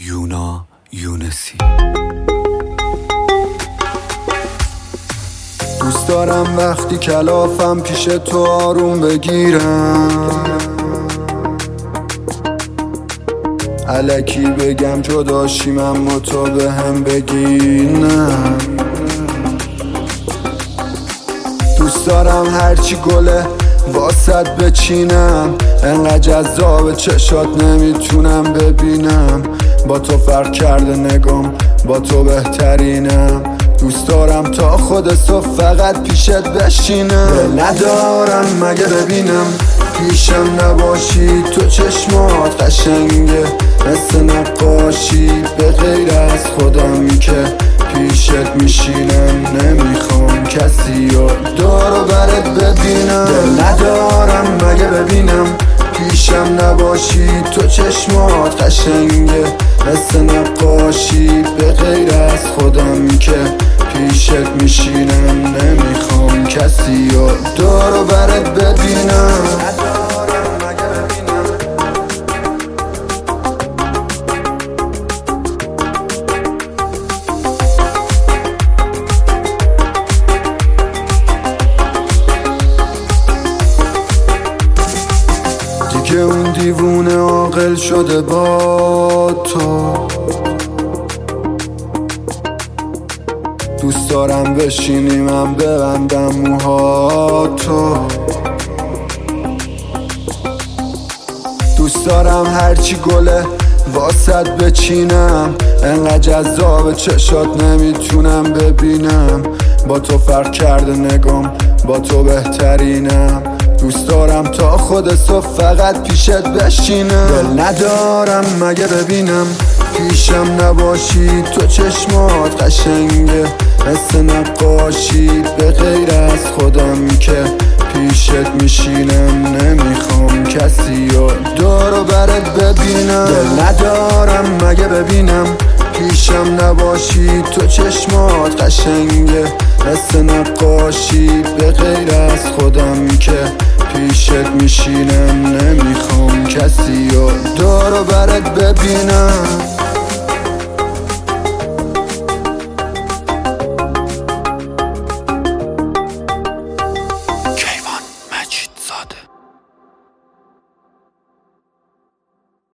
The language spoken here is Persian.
یونا یونسی. دوست دارم وقتی کلافم پیش تو آروم بگیرم، الکی بگم جداشیم اما تو به هم بگی نه. دوست دارم هرچی گله واسط بچینم، انقدر جذاب چشات نمیتونم ببینم. با تو فرق کرده نگام، با تو بهترینم. دوست دارم تا خود صبح فقط پیشت بشینم. ندارم مگه ببینم پیشم نباشی، تو چشمات قشنگه مثل نقاشی. به غیر از خودم که پیشت میشینم، نمیخوام کسی رو دور و برت ببینم. ندارم مگه ببینم پیشم نباشی، تو چشمات قشنگه مثل نقاشی. به غیر از خودم که پیشت میشینم، نمیخوام کسی رو دور و برت ببینم. دیگه اون دیوونه عاقل شده با تو. دوست دارم بشینی من ببندم موهاتو. دوست دارم هرچی گله واسط بچینم، انقدر جذاب چشات نمیتونم ببینم. با تو فرق کرده نگام، با تو بهترینم. دوست دارم تا خود صبح فقط پیشت بشینم. ندارم مگه ببینم پیشم نباشی، تو چشمات قشنگه مثل نقاشی. به غیر از خودم که پیشت میشینم، نمیخوام کسی رو دور و برت ببینم. ندارم مگه ببینم پیشم نباشی، تو چشمات قشنگه مثل نقاشی. به غیر از خودم که پیشت میشینم، نمیخوام کسی رو دور و برت ببینم.